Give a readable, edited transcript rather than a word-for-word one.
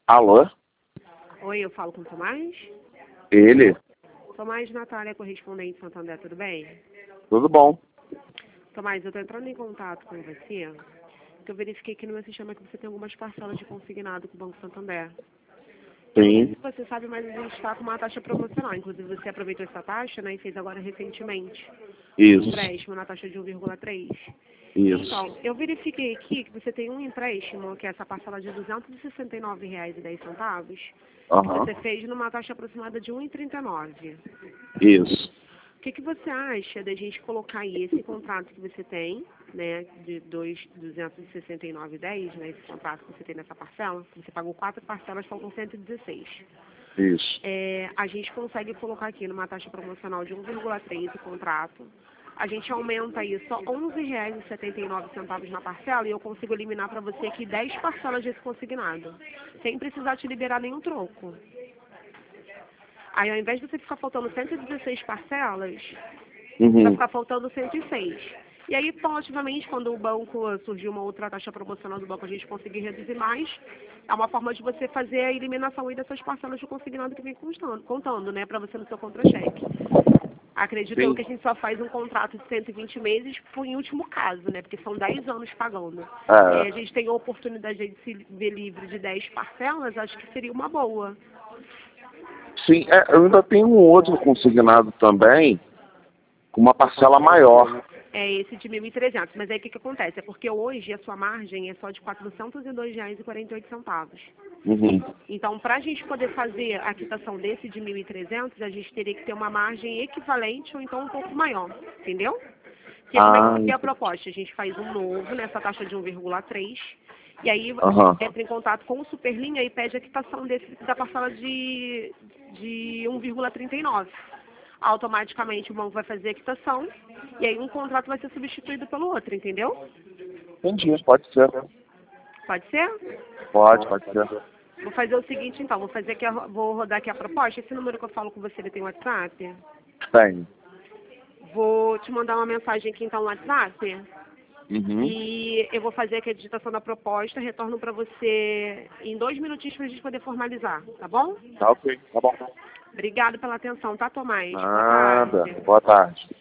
Alô? Oi, eu falo com o Tomás. Ele? Tomás Natália, correspondente Santander, tudo bem? Tudo bom? Tomás, eu estou entrando em contato com você, porque eu verifiquei aqui no meu sistema que você tem algumas parcelas de consignado com o Banco Santander. Eu não sei Sim. se você sabe, mas a gente está com uma taxa promocional. Inclusive, você aproveitou essa taxa, né, e fez agora recentemente um Isso. empréstimo na taxa de 1,3. Isso. Então, eu verifiquei aqui que você tem um empréstimo, que é essa parcela de R$ 269,10, que Aham. você fez numa taxa aproximada de 1,39. Isso. O que você acha da gente colocar aí esse contrato que você tem, né, de 269,10, né, esse contrato que você tem nessa parcela, que você pagou 4 parcelas, faltam 116. Isso. A gente consegue colocar aqui numa taxa promocional de 1,3 o contrato. A gente aumenta aí só R$ 11,79 na parcela e eu consigo eliminar para você aqui 10 parcelas desse consignado, sem precisar te liberar nenhum troco. Aí, ao invés de você ficar faltando 116 parcelas, vai Uhum. ficar faltando 106. E aí, positivamente, quando o banco surgir uma outra taxa promocional do banco, a gente conseguir reduzir mais, é uma forma de você fazer a eliminação aí dessas parcelas de consignado que vem contando, né, para você no seu contra-cheque. Acredito eu Sim. que a gente só faz um contrato de 120 meses em último caso, né, porque são 10 anos pagando. É. A gente tem a oportunidade de se ver livre de 10 parcelas, acho que seria uma boa. Sim, eu ainda tenho um outro consignado também, com uma parcela maior. É esse de 1.300, mas aí o que acontece? É porque hoje a sua margem é só de R$ 402,48. Uhum. Então, para a gente poder fazer a quitação desse de 1.300, a gente teria que ter uma margem equivalente ou então um pouco maior, entendeu? Porque como é que é a proposta? A gente faz um novo nessa taxa de 1,3 e aí Aham. entra em contato com o Superlinha e pede a quitação da parcela de 1,39. Automaticamente o banco vai fazer a quitação e aí um contrato vai ser substituído pelo outro, entendeu? Entendi. Pode ser. Pode ser? Pode ser. Vou fazer o seguinte então, vou rodar aqui a proposta. Esse número que eu falo com você, ele tem WhatsApp? Tem. Vou te mandar uma mensagem aqui então no WhatsApp Uhum. e eu vou fazer aqui a digitação da proposta, retorno para você em 2 minutinhos para a gente poder formalizar, tá bom? Tá ok. Tá bom. Obrigado pela atenção, tá, Tomás? Boa Nada. tarde. Boa tarde.